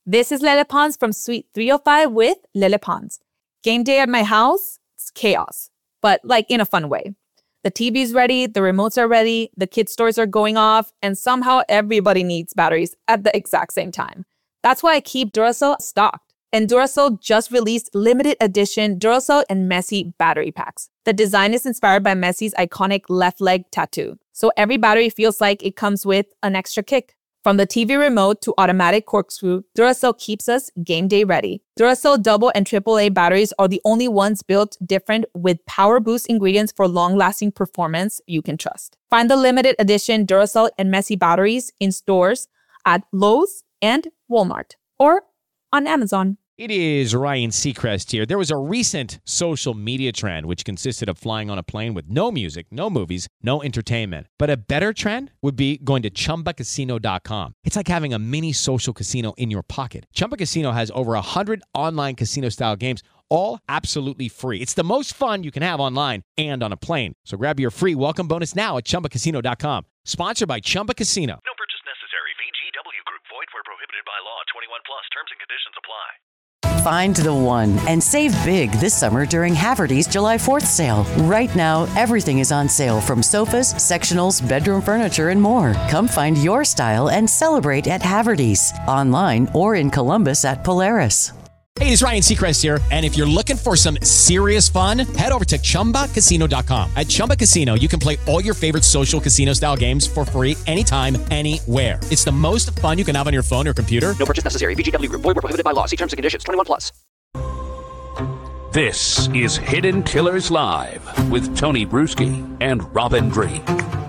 This is Lele Pons from Suite 305 with Lele Pons. Game day at my house, it's chaos, but like in a fun way. The TV's ready, the remotes are ready, the kids' toys are going off, and somehow everybody needs batteries at the exact same time. That's why I keep Duracell stocked. And Duracell just released limited edition Duracell and Messi battery packs. The design is inspired by Messi's iconic left leg tattoo, so every battery feels like it comes with an extra kick. From the TV remote to automatic corkscrew, Duracell keeps us game day ready. Duracell double and AAA batteries are the only ones built different with power boost ingredients for long-lasting performance you can trust. Find the limited edition Duracell and Messi batteries in stores at Lowe's and Walmart or on Amazon. It is Ryan Seacrest here. There was a recent social media trend which consisted of flying on a plane with no music, no movies, no entertainment. But a better trend would be going to ChumbaCasino.com. It's like having a mini social casino in your pocket. Chumba Casino has over 100 online casino-style games, all absolutely free. It's the most fun you can have online and on a plane. So grab your free welcome bonus now at ChumbaCasino.com. Sponsored by Chumba Casino. No purchase necessary. VGW Group. Void where prohibited by law. 21 plus. Terms and conditions apply. Find the one and save big this summer during Haverty's July 4th sale. Right now, everything is on sale from sofas, sectionals, bedroom furniture, and more. Come find your style and celebrate at Haverty's, online or in Columbus at Polaris. Hey, it's Ryan Seacrest here. And if you're looking for some serious fun, head over to ChumbaCasino.com. At Chumba Casino, you can play all your favorite social casino-style games for free anytime, anywhere. It's the most fun you can have on your phone or computer. No purchase necessary. VGW Group. Void where prohibited by law. See terms and conditions. 21 plus. This is Hidden Killers Live with Tony Bruschi and Robin Drake.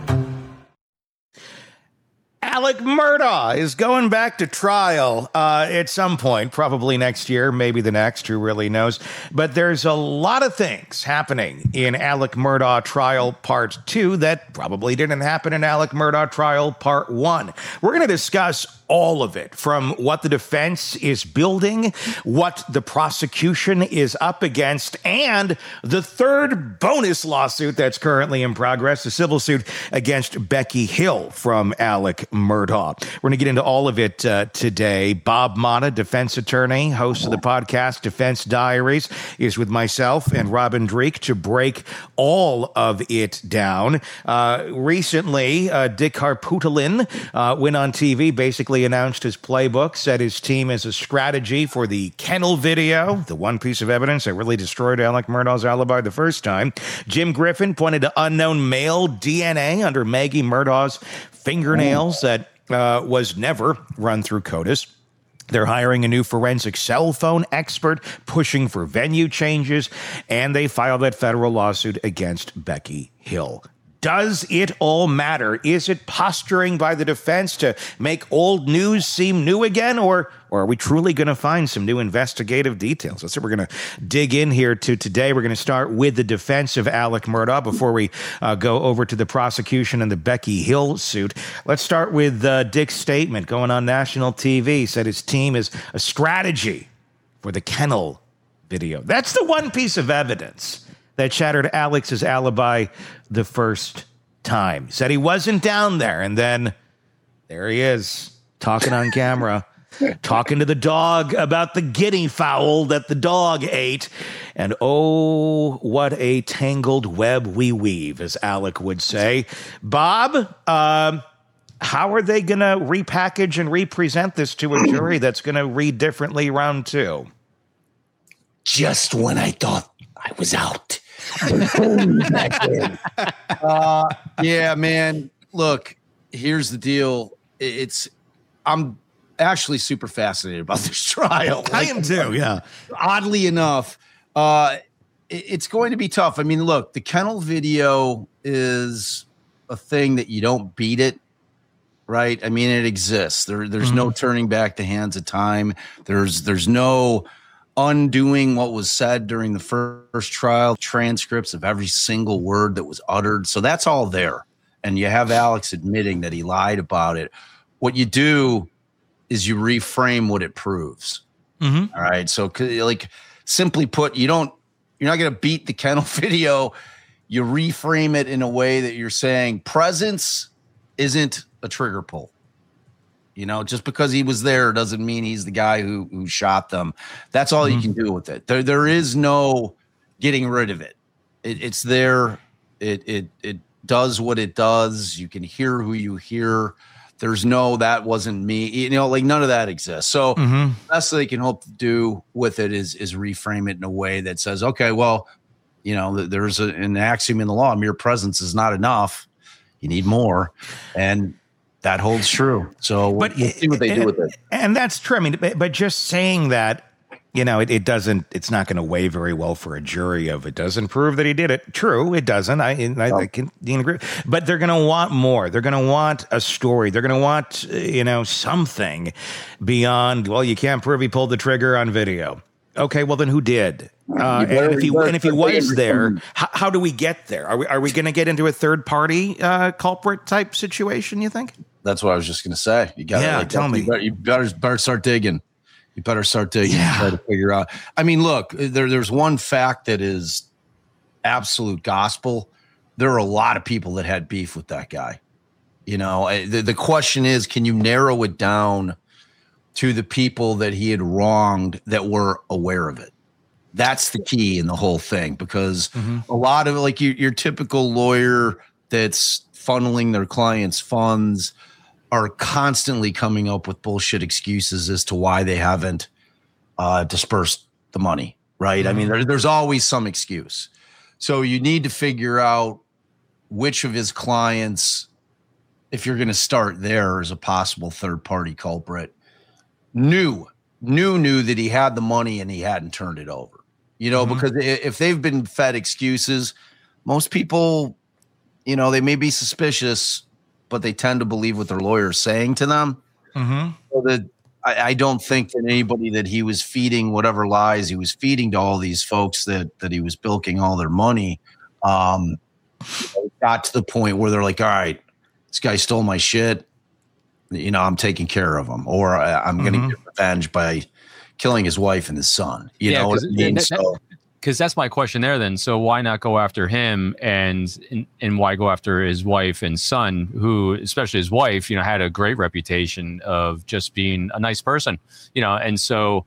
Alec Murdaugh is going back to trial at some point, probably next year, maybe the next, who really knows. But there's a lot of things happening in Alec Murdaugh Trial Part 2 that probably didn't happen in Alec Murdaugh Trial Part 1. We're going to discuss all of it, from what the defense is building, what the prosecution is up against, and the third bonus lawsuit that's currently in progress, the civil suit against Becky Hill from Alec Murdaugh. We're going to get into all of it today. Bob Motta, defense attorney, host of the podcast Defense Diaries, is with myself and Robin Drake to break all of it down. Recently, Dick Harpootlian went on TV, basically announced his playbook, said his team is a strategy for the kennel video, the one piece of evidence that really destroyed Alec Murdaugh's alibi the first time. Jim Griffin pointed to unknown male DNA under Maggie Murdaugh's fingernails that was never run through CODIS. They're hiring a new forensic cell phone expert, pushing for venue changes, and they filed that federal lawsuit against Becky Hill. Does it all matter? Is it posturing by the defense to make old news seem new again, or are we truly going to find some new investigative details? That's what we're going to dig in here to today. We're going to start with the defense of Alec Murdaugh before we go over to the prosecution and the Becky Hill suit. Let's start with Dick's statement going on national TV. Said his team is a strategy for the kennel video. That's the one piece of evidence that shattered Alex's alibi the first time. Said he wasn't down there, and then there he is, talking on camera, talking to the dog about the guinea fowl that the dog ate. And oh, what a tangled web we weave, as Alec would say. Bob, how are they going to repackage and represent this to a jury that's going to read differently round two? Just when I thought I was out. Yeah, man. Look, here's the deal. I'm actually super fascinated about this trial. I am too, yeah. Oddly enough, it's going to be tough. I mean, look, the kennel video is a thing that you don't beat it, right? I mean, it exists. There's no turning back the hands of time. There's no undoing what was said during the first trial, transcripts of every single word that was uttered. So that's all there. And you have Alex admitting that he lied about it. What you do is you reframe what it proves. All right. So like simply put, you're not going to beat the kennel video. You reframe it in a way that you're saying presence isn't a trigger pull. You know, just because he was there doesn't mean he's the guy who shot them. That's all you can do with it. There is no getting rid of it. It's there. It does what it does. You can hear who you hear. There's no, that wasn't me. You know, like none of that exists. So the best they can hope to do with it is reframe it in a way that says, okay, well, you know, there's an axiom in the law. Mere presence is not enough. You need more. And that holds true. So we'll see what they do with it. And that's true. I mean, but just saying that, you know, it's not going to weigh very well for a jury if it doesn't prove that he did it. True, it doesn't. I can agree. But they're going to want more. They're going to want a story. They're going to want, you know, something beyond, well, you can't prove he pulled the trigger on video. Okay, well, then who did? And if he was there, how do we get there? Are we going to get into a third party culprit type situation, you think? That's what I was just going to say. You got tell me. You better start digging. You better start digging and try to figure out. I mean, look, there's one fact that is absolute gospel. There are a lot of people that had beef with that guy. You know, the question is, can you narrow it down to the people that he had wronged that were aware of it? That's the key in the whole thing, because a lot of like your typical lawyer that's funneling their clients' funds are constantly coming up with bullshit excuses as to why they haven't dispersed the money, right? I mean, there's always some excuse. So you need to figure out which of his clients, if you're going to start there as a possible third-party culprit, knew that he had the money and he hadn't turned it over. You know, because if they've been fed excuses, most people, you know, they may be suspicious, but they tend to believe what their lawyer is saying to them. So that I don't think that anybody that he was feeding whatever lies he was feeding to all these folks that he was bilking all their money got to the point where they're like, all right, this guy stole my shit. You know, I'm taking care of him, or I'm going to get revenge by killing his wife and his son. You know what I mean? Because that's my question there then. So why not go after him and why go after his wife and son, who, especially his wife, you know, had a great reputation of just being a nice person, you know? And so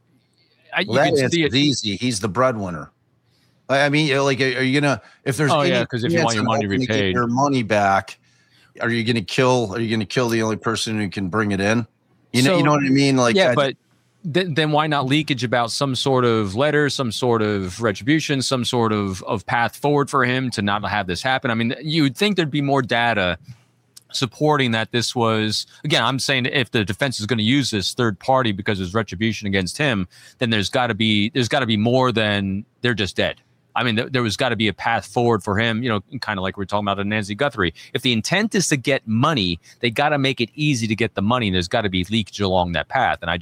it's easy. He's the breadwinner. I mean, like, are you going to, if there's, because if you want your money repaid, your money back, are you going to kill the only person who can bring it in? You know what I mean? Like, but then why not leakage about some sort of letter, some sort of retribution, some sort of path forward for him to not have this happen? I mean, you would think there'd be more data supporting that this was, again, I'm saying if the defense is going to use this third party because there's retribution against him, then there's got to be more than they're just dead. I mean, there was got to be a path forward for him, you know, kind of like we're talking about in Nancy Guthrie. If the intent is to get money, they got to make it easy to get the money. There's got to be leakage along that path. And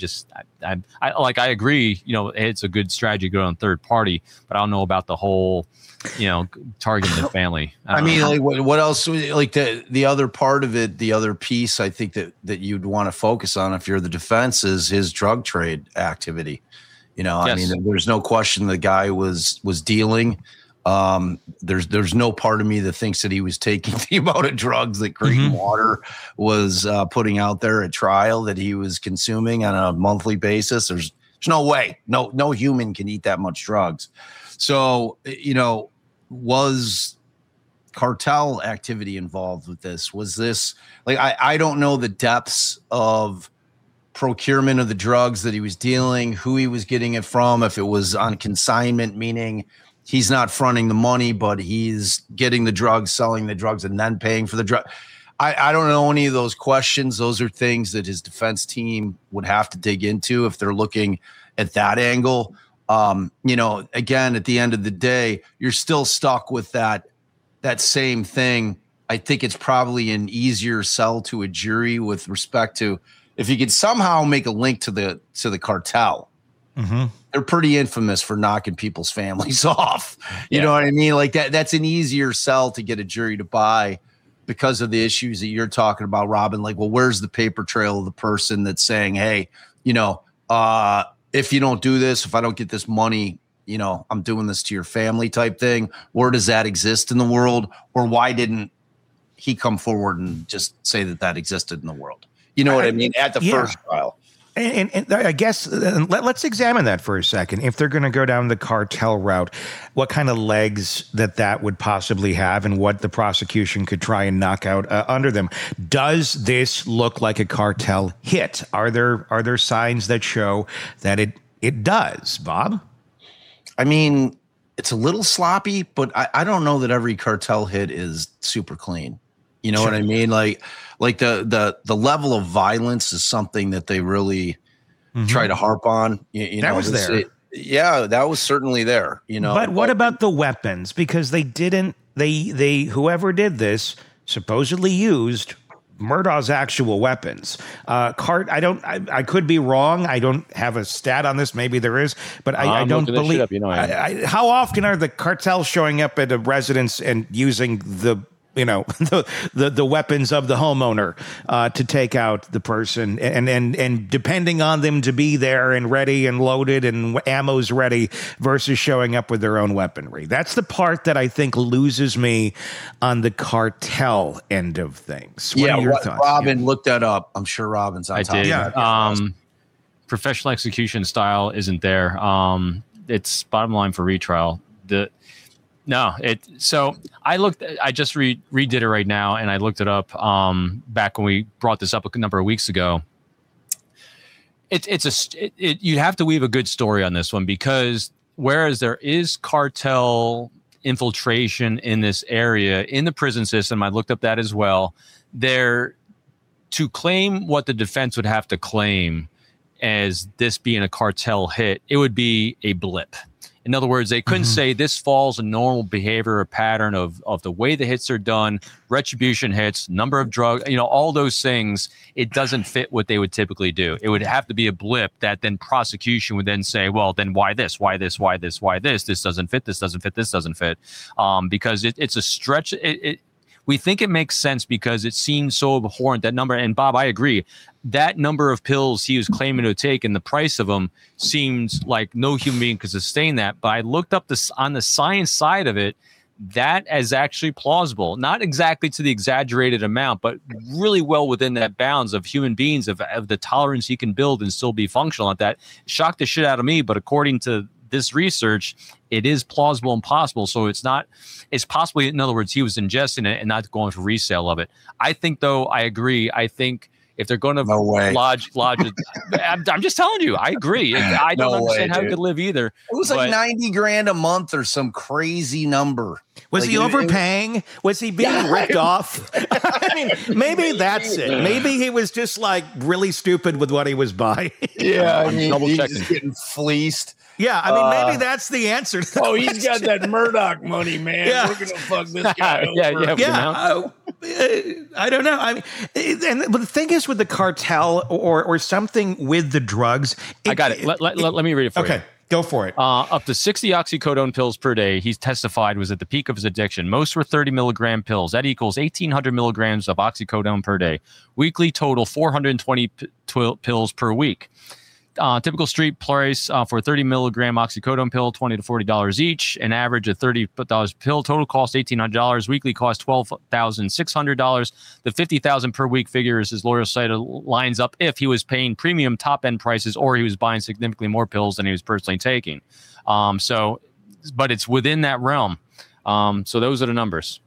I agree, you know, it's a good strategy to go on third party, but I don't know about the whole, you know, targeting the family. I mean, like what else? Like the other part of it, the other piece, I think that you'd want to focus on if you're the defense is his drug trade activity. You know, yes. I mean, there's no question the guy was dealing. There's no part of me that thinks that he was taking the amount of drugs that Creighton Water was putting out there at trial that he was consuming on a monthly basis. There's no way. No human can eat that much drugs. So, you know, was cartel activity involved with this? Was this like I don't know the depths of procurement of the drugs that he was dealing, who he was getting it from, if it was on consignment, meaning he's not fronting the money, but he's getting the drugs, selling the drugs, and then paying for the drug. I don't know any of those questions. Those are things that his defense team would have to dig into if they're looking at that angle. You know, again, at the end of the day, you're still stuck with that same thing. I think it's probably an easier sell to a jury with respect to if you could somehow make a link to the cartel. They're pretty infamous for knocking people's families off. You know what I mean? Like that's an easier sell to get a jury to buy because of the issues that you're talking about, Robin. Like, well, where's the paper trail of the person that's saying, hey, you know, if you don't do this, if I don't get this money, you know, I'm doing this to your family type thing. Where does that exist in the world? Or why didn't he come forward and just say that existed in the world? You know what I mean? At the first trial. And I guess let's examine that for a second. If they're going to go down the cartel route, what kind of legs that would possibly have and what the prosecution could try and knock out under them. Does this look like a cartel hit? Are there signs that show that it does, Bob? I mean, it's a little sloppy, but I don't know that every cartel hit is super clean. You know what I mean? Like the level of violence is something that they really try to harp on. You that know, was there. That was certainly there. You know, but what about the weapons? Because they whoever did this supposedly used Murdaugh's actual weapons. I could be wrong. I don't have a stat on this. Maybe there is, but I don't believe. Up, you know, how often are the cartels showing up at a residence and using the weapons of the homeowner to take out the person and depending on them to be there and ready and loaded and ammo's ready versus showing up with their own weaponry? That's the part that I think loses me on the cartel end of things. What are your thoughts? Robin looked that up. I'm sure Robin's on top of that. Professional execution style isn't there. It's bottom line for retrial. So I just redid it right now, and I looked it up back when we brought this up a number of weeks ago. You have to weave a good story on this one, because whereas there is cartel infiltration in this area in the prison system, I looked up that as well. To claim what the defense would have to claim as this being a cartel hit, it would be a blip. In other words, they couldn't say this falls a normal behavior or pattern of the way the hits are done, retribution hits, number of drugs, all those things. It doesn't fit what they would typically do. It would have to be a blip that then prosecution would then say, well, then why this, why this, why this, why this? This doesn't fit, this doesn't fit, this doesn't fit. Because it's a stretch. We think it makes sense because it seems so abhorrent, that number. And Bob, I agree. That number of pills he was claiming to take and the price of them seems like no human being could sustain that. But I looked up this on the science side of it. That is actually plausible, not exactly to the exaggerated amount, but really well within that bounds of human beings, of the tolerance you can build and still be functional at that. Shocked the shit out of me, but according to this research, it is plausible and possible. So it's possibly, in other words, he was ingesting it and not going for resale of it. I think, though, I agree. I think if they're going to lodge it, I'm just telling you, I agree. I don't understand how he could live either. It was like $90,000 a month or some crazy number. Was he overpaying? Was he being ripped off? I mean, maybe that's it. Maybe he was just like really stupid with what he was buying. Yeah, I mean, he's just getting fleeced. Yeah, I mean, maybe that's the answer. He's got that Murdaugh money, man. Yeah. We're going to fuck this guy over. I don't know. I mean, but the thing is with the cartel or something with the drugs. I got it. Let me read it for you. Okay, go for it. Up to 60 oxycodone pills per day, he's testified, was at the peak of his addiction. Most were 30 milligram pills. That equals 1,800 milligrams of oxycodone per day. Weekly total, 420 pills per week. Typical street price for a 30 milligram oxycodone pill, $20 to $40 each. An average of $30 pill. Total cost $1,800. Weekly cost $12,600. The $50,000 per week figure, as his lawyer cited, lines up if he was paying premium top end prices or he was buying significantly more pills than he was personally taking. But it's within that realm. So those are the numbers.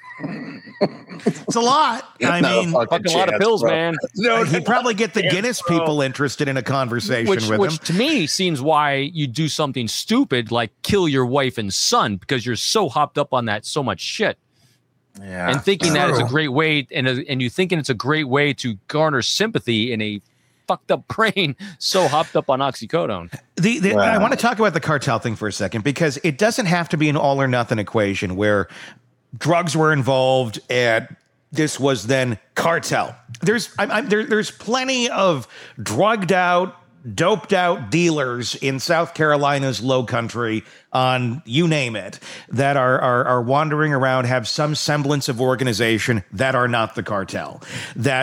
It's a lot. I mean, fucking a lot of pills, man. No, he'd probably get the Guinness people interested in a conversation with him. Which to me seems why you do something stupid like kill your wife and son, because you're so hopped up on that so much shit. Yeah, and thinking that it's a great way, and you thinking it's a great way to garner sympathy in a fucked up brain, so hopped up on oxycodone. I want to talk about the cartel thing for a second, because it doesn't have to be an all or nothing equation where drugs were involved and this was then cartel. There's plenty of drugged out, doped out dealers in South Carolina's low country, on you name it, that are wandering around, have some semblance of organization that are not the cartel, that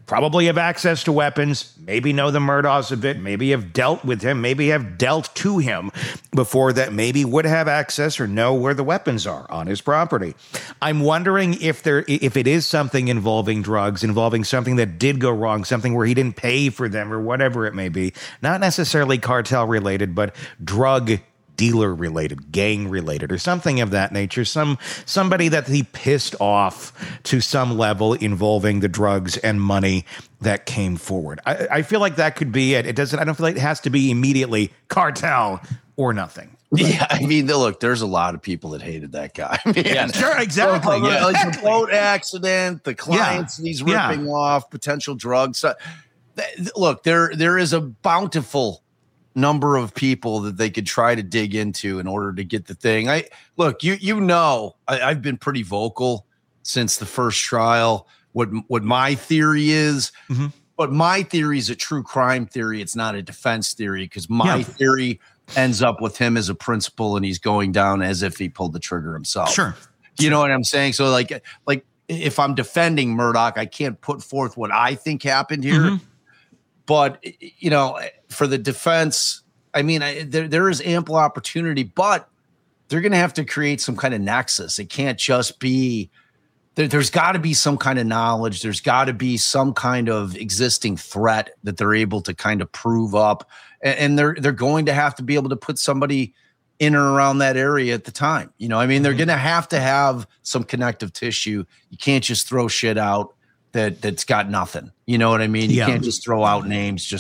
probably have access to weapons, maybe know the Murdaughs a bit, maybe have dealt with him, maybe have dealt to him before that, maybe would have access or know where the weapons are on his property. I'm wondering if it is something involving drugs, involving something that did go wrong, something where he didn't pay for them or whatever it may be, not necessarily cartel related, but drug dealer related, gang related, or something of that nature. Somebody that he pissed off to some level involving the drugs and money that came forward. I feel like that could be it. I don't feel like it has to be immediately cartel or nothing. Yeah, I mean, look, there's a lot of people that hated that guy. Yeah, sure, exactly. Like the boat accident, the clients he's ripping off, potential drugs. Look, there is a bountiful number of people that they could try to dig into in order to get the thing. I've been pretty vocal since the first trial what my theory is, but my theory is a true crime theory. It's not a defense theory, because my theory ends up with him as a principal and he's going down as if he pulled the trigger himself. Sure. You know what I'm saying? So like if I'm defending Murdaugh, I can't put forth what I think happened here. But, you know, for the defense, I mean, there is ample opportunity, but they're going to have to create some kind of nexus. It can't just be, there's got to be some kind of knowledge. There's got to be some kind of existing threat that they're able to kind of prove up. And they're going to have to be able to put somebody in or around that area at the time. You know, I mean, they're going to have some connective tissue. You can't just throw shit out that's got nothing. You know what I mean? You can't just throw out names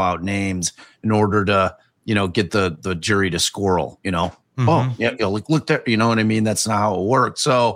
in order to, you know, get the jury to squirrel, you know. Oh, yeah, look there, you know what I mean? That's not how it works. So,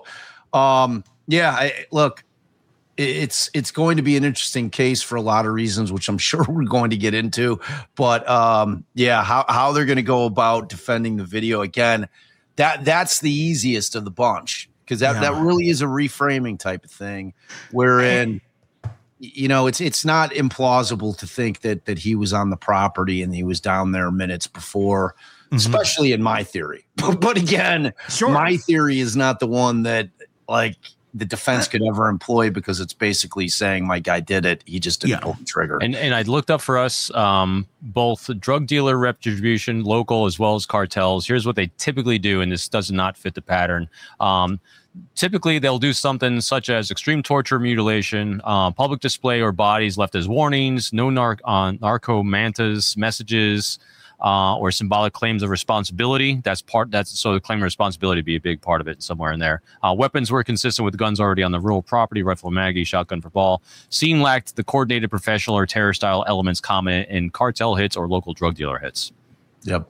look, it's going to be an interesting case for a lot of reasons, which I'm sure we're going to get into. But how they're going to go about defending the video again, that's the easiest of the bunch, because that really is a reframing type of thing, wherein, you know, it's not implausible to think that he was on the property and he was down there minutes before, especially in my theory. But again, my theory is not the one that like the defense could ever employ, because it's basically saying my guy did it. He just didn't pull the trigger. And I looked up for us both drug dealer retribution, local as well as cartels. Here's what they typically do, and this does not fit the pattern. Typically, they'll do something such as extreme torture, mutilation, public display or bodies left as warnings, no narcomantas messages, or symbolic claims of responsibility. So the claim of responsibility be a big part of it somewhere in there. Weapons were consistent with guns already on the rural property, rifle Maggie, shotgun for ball. Scene lacked the coordinated professional or terror style elements common in cartel hits or local drug dealer hits. Yep.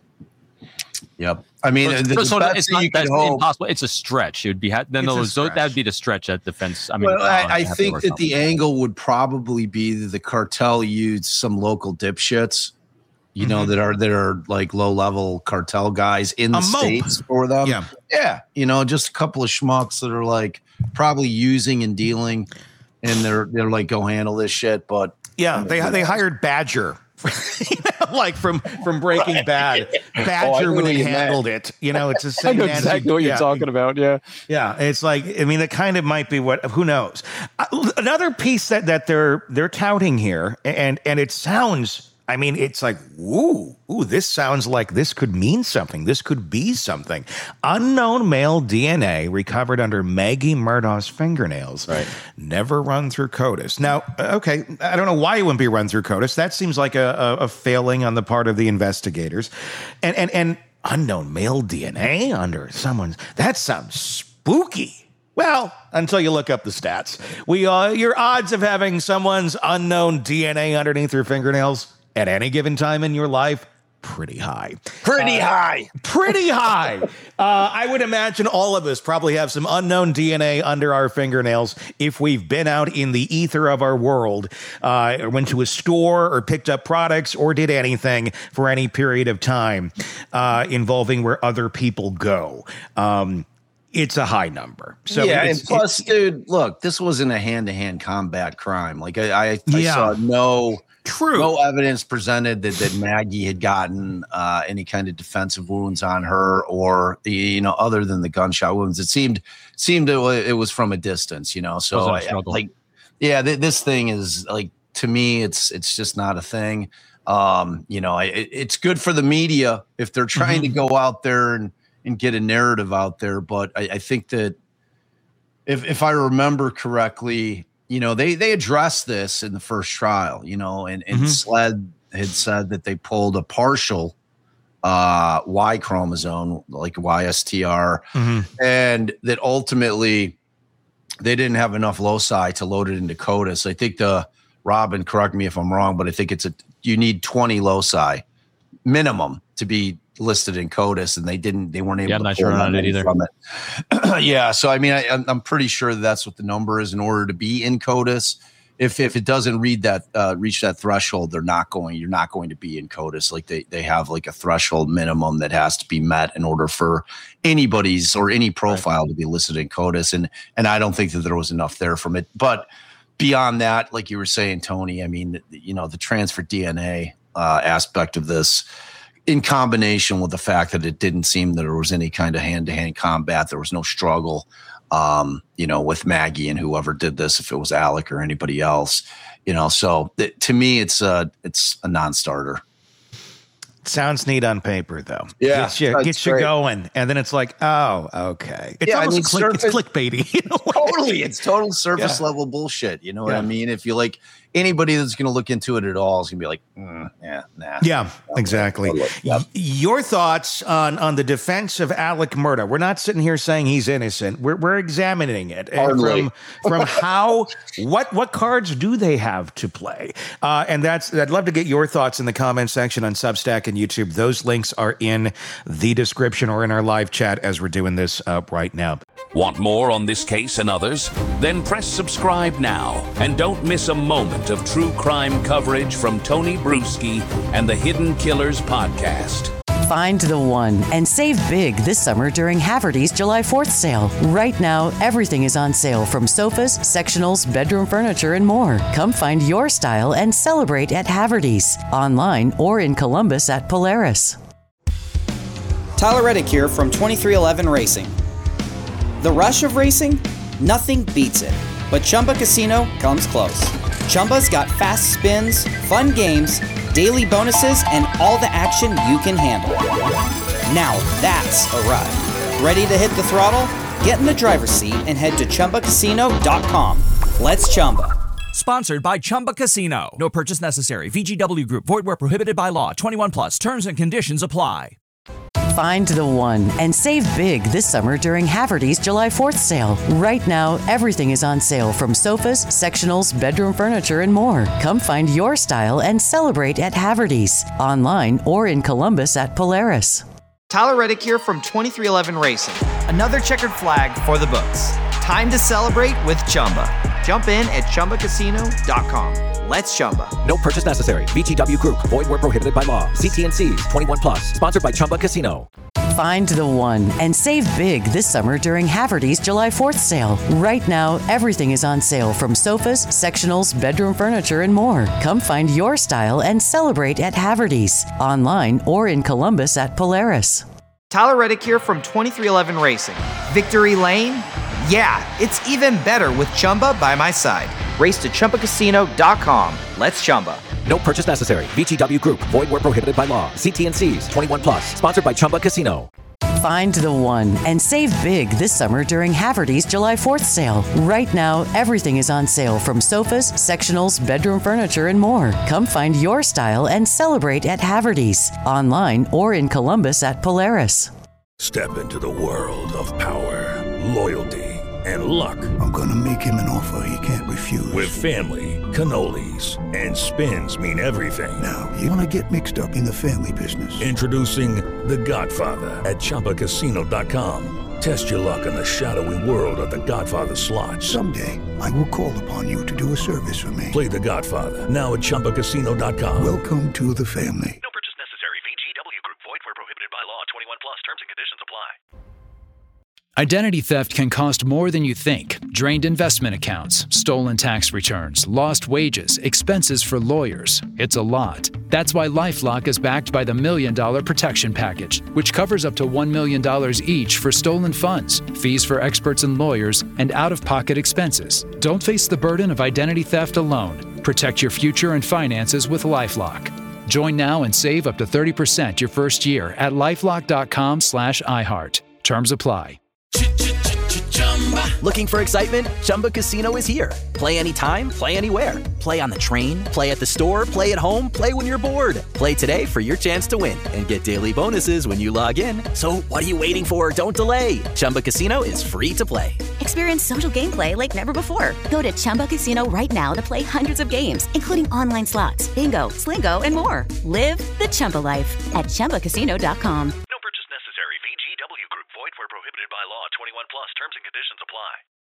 I mean, it's impossible. It's a stretch. It would be that would be the stretch at defense. I mean, I think that the angle would probably be that the cartel used some local dipshits, you know, that are like low level cartel guys in the States for them. Yeah. You know, just a couple of schmucks that are like probably using and dealing, and they're like, go handle this shit. But they hired Badger. Like from Breaking Bad. Badger would have handled it. You know, it's the same. I know exactly what you're talking about. Yeah. It's like, I mean, it kind of might be who knows. Another piece that they're touting here, and it sounds, I mean, it's like, ooh, this sounds like this could mean something. This could be something. Unknown male DNA recovered under Maggie Murdaugh's fingernails. Right. Never run through CODIS. Now, okay, I don't know why it wouldn't be run through CODIS. That seems like a failing on the part of the investigators. And unknown male DNA under someone's, that sounds spooky. Well, until you look up the stats. Your odds of having someone's unknown DNA underneath your fingernails at any given time in your life, pretty high. Pretty high. I would imagine all of us probably have some unknown DNA under our fingernails if we've been out in the ether of our world, or went to a store or picked up products or did anything for any period of time involving where other people go. It's a high number. So and plus, dude, look, this wasn't a hand-to-hand combat crime. Like I saw no evidence presented that Maggie had gotten any kind of defensive wounds on her, or other than the gunshot wounds. It seemed it was from a distance, So Yeah, this thing is like, to me, it's just not a thing. It's good for the media if they're trying to go out there and get a narrative out there. But I think that if I remember correctly, they addressed this in the first trial, and SLED had said that they pulled a partial Y chromosome, like YSTR, and that ultimately they didn't have enough loci to load it into CODIS. I think Robin, correct me if I'm wrong, but I think you need 20 loci minimum to be listed in CODIS, and they weren't able to. I'm not sure on it either. From it. Yeah, so I mean, I'm pretty sure that's what the number is in order to be in CODIS. If it doesn't reach that threshold, you're not going to be in CODIS. Like they have like a threshold minimum that has to be met in order for anybody's or any profile to be listed in CODIS, and I don't think that there was enough there from it, but. Beyond that, like you were saying, Tony, I mean, the transfer DNA aspect of this, in combination with the fact that it didn't seem that there was any kind of hand-to-hand combat, there was no struggle, with Maggie and whoever did this, if it was Alec or anybody else, So to me, it's a non-starter. Sounds neat on paper, though. Yeah, gets you going, and then it's like, oh, okay. It's almost it's clickbaity. Totally, it's total surface level bullshit. You know what I mean? If you like anybody that's going to look into it at all is going to be like, nah. Yeah, exactly. Yep. Your thoughts on the defense of Alec Murdaugh? We're not sitting here saying he's innocent. We're examining it and from how what cards do they have to play? And I'd love to get your thoughts in the comment section on Substack and YouTube. Those links are in the description or in our live chat as we're doing this right now. Want more on this case and others? Then press subscribe now and don't miss a moment of true crime coverage from Tony Bruschi and the Hidden Killers podcast. Find the one and save big this summer during Haverty's July 4th sale. Right now, everything is on sale, from sofas, sectionals, bedroom furniture, and more. Come find your style and celebrate at Haverty's, online or in Columbus at Polaris. Tyler Reddick here from 2311 Racing. The rush of racing? Nothing beats it. But Chumba Casino comes close. Chumba's got fast spins, fun games, daily bonuses, and all the action you can handle. Now that's a ride. Ready to hit the throttle? Get in the driver's seat and head to ChumbaCasino.com. Let's Chumba. Sponsored by Chumba Casino. No purchase necessary. VGW Group. Void where prohibited by law. 21 plus. Terms and conditions apply. Find the one and save big this summer during Haverty's July 4th sale. Right now, everything is on sale, from sofas, sectionals, bedroom furniture, and more. Come find your style and celebrate at Haverty's, online or in Columbus at Polaris. Tyler Reddick here from 2311 Racing. Another checkered flag for the books. Time to celebrate with Chumba. Jump in at ChumbaCasino.com. Let's Chumba. No purchase necessary. VGW Group. Void where prohibited by law. See T&Cs. 21 plus. Sponsored by Chumba Casino. Find the one and save big this summer during Haverty's July 4th sale. Right now, everything is on sale, from sofas, sectionals, bedroom furniture, and more. Come find your style and celebrate at Haverty's, online or in Columbus at Polaris. Tyler Reddick here from 2311 Racing. Victory Lane? Yeah, it's even better with Chumba by my side. Race to ChumbaCasino.com. Let's Chumba. No purchase necessary. VGW Group. Void where prohibited by law. See T&Cs. 21 plus. Sponsored by Chumba Casino. Find the one and save big this summer during Haverty's July 4th sale. Right now, everything is on sale, from sofas, sectionals, bedroom furniture, and more. Come find your style and celebrate at Haverty's, online or in Columbus at Polaris. Step into the world of power, loyalty, and luck. I'm gonna make him an offer he can't refuse. With family, cannolis, and spins mean everything. Now, you wanna get mixed up in the family business. Introducing The Godfather at ChumbaCasino.com. Test your luck in the shadowy world of The Godfather slot. Someday, I will call upon you to do a service for me. Play The Godfather now at ChumbaCasino.com. Welcome to the family. No purchase necessary. VGW Group. Void where prohibited by law. 21 plus. Terms and conditions apply. Identity theft can cost more than you think. Drained investment accounts, stolen tax returns, lost wages, expenses for lawyers. It's a lot. That's why LifeLock is backed by the $1 Million Protection Package, which covers up to $1 million each for stolen funds, fees for experts and lawyers, and out-of-pocket expenses. Don't face the burden of identity theft alone. Protect your future and finances with LifeLock. Join now and save up to 30% your first year at LifeLock.com/iHeart. Terms apply. Looking for excitement? Chumba Casino is here. Play anytime, play anywhere. Play on the train, play at the store, play at home, play when you're bored. Play today for your chance to win and get daily bonuses when you log in. So what are you waiting for? Don't delay. Chumba Casino is free to play. Experience social gameplay like never before. Go to Chumba Casino right now to play hundreds of games, including online slots, bingo, Slingo, and more. Live the Chumba life at ChumbaCasino.com.